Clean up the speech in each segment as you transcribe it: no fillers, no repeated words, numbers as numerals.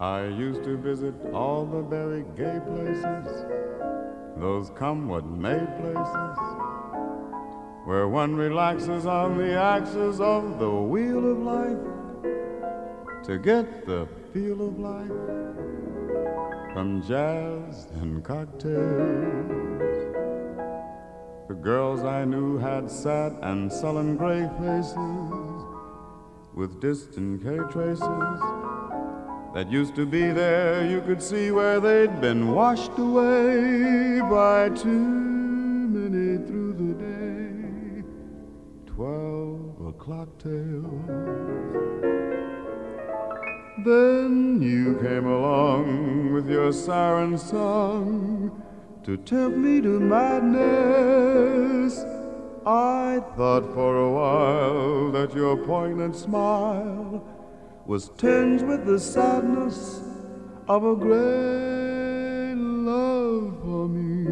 I used to visit all the very gay places, those come what may places, where one relaxes on the axis of the wheel of life to get the feel of life from jazz and cocktails. The girls I knew had sad and sullen gray faces with distant K traces that used to be there. You could see where they'd been washed away by too many through the day 12 o'clock tales. Then you came along with your siren song to tempt me to madness. I thought for a while that your poignant smile was tinged with the sadness of a great love for me.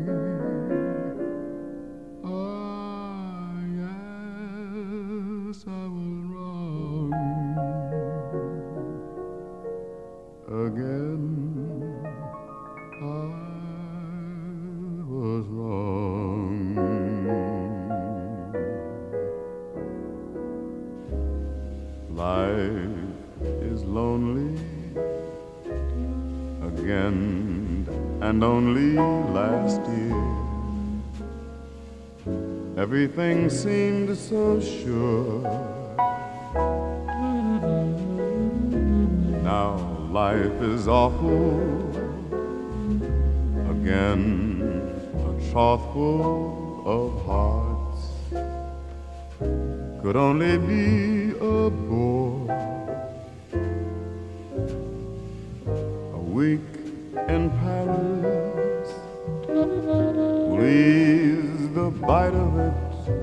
Ah, yes, I was wrong again. I was wrong. Life is lonely again, and only last year everything seemed so sure. Now life is awful again, a trough full of hearts could only be a bore. A week in Paris will ease the bite of it.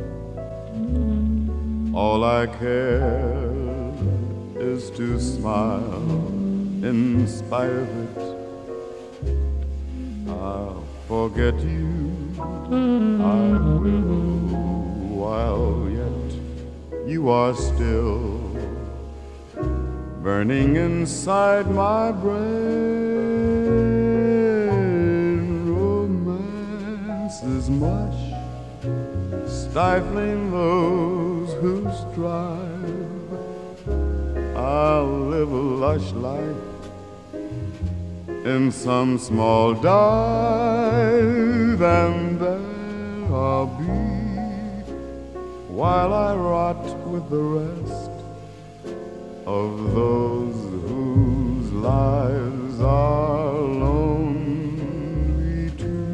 All I care is to smile in spite of it. I'll forget you, I will, while yet you are still burning inside my brain. Romance is much, stifling those who strive. I'll live a lush life in some small dive, and there I'll be while I rot with the rest of those whose lives are lonely too.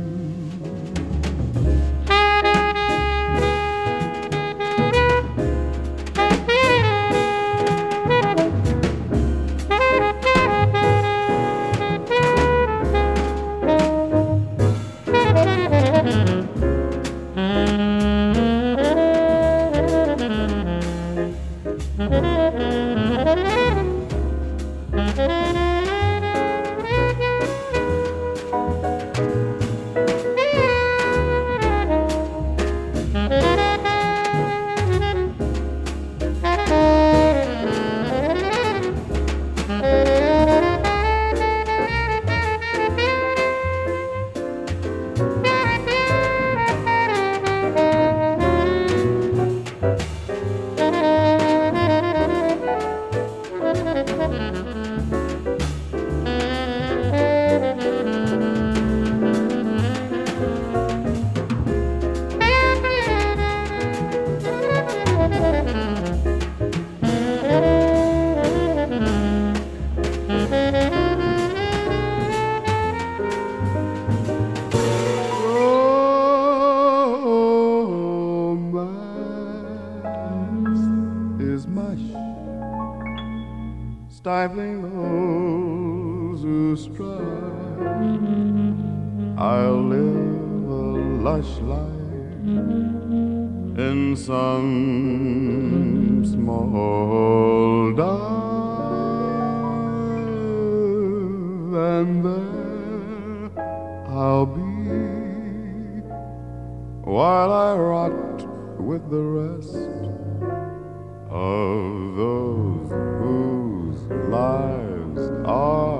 Stifling those who strive. I'll live a lush life in some small dive, and there I'll be while I rot with the rest of those whose lives are